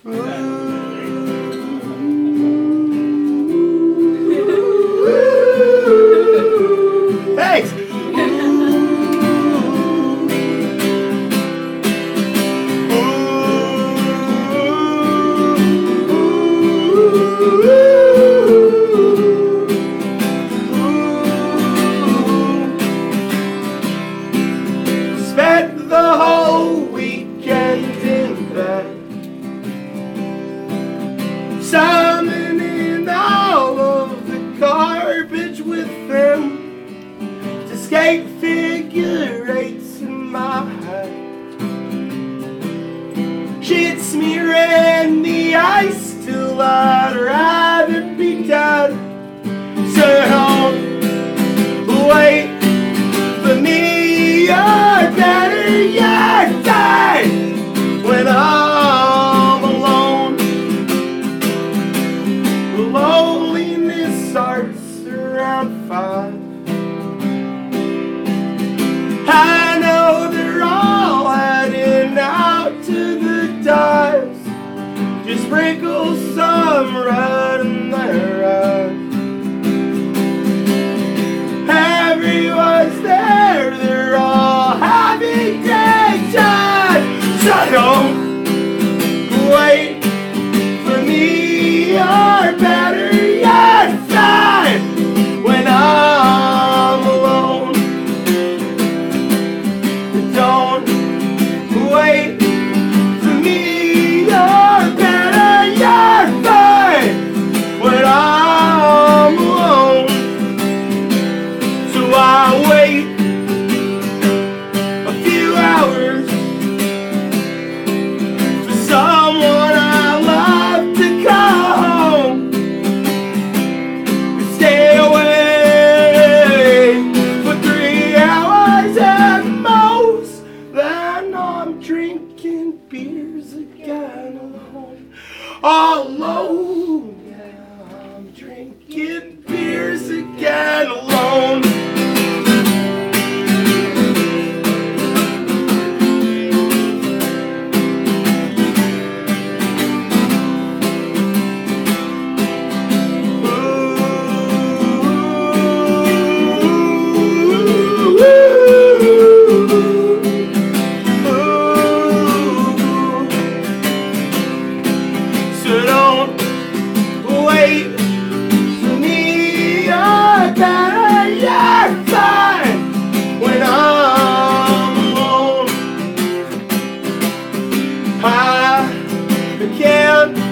Thanks. Spent the whole weekend in bed, summoning all of the garbage within to skate figure eights in my head. She'd smearing the ice till I'd rather be dead. So don't wait for me, or better yet, die when I'm alone. Loneliness starts around 5. I know they're all heading out to the dives. Just sprinkle some red in their eyes. Everyone's there, they're all having great time. So don't wait for me, or better yet, fly when I'm alone. Don't wait for me, or better yet, fly when I'm alone. So I wait a few hours for someone I love to come home and stay away for 3 hours at most. Then I'm drinking beers again alone. All alone, yeah, I'm drinking beers again alone. So don't wait for me, or better yet, fine when I'm alone. I can't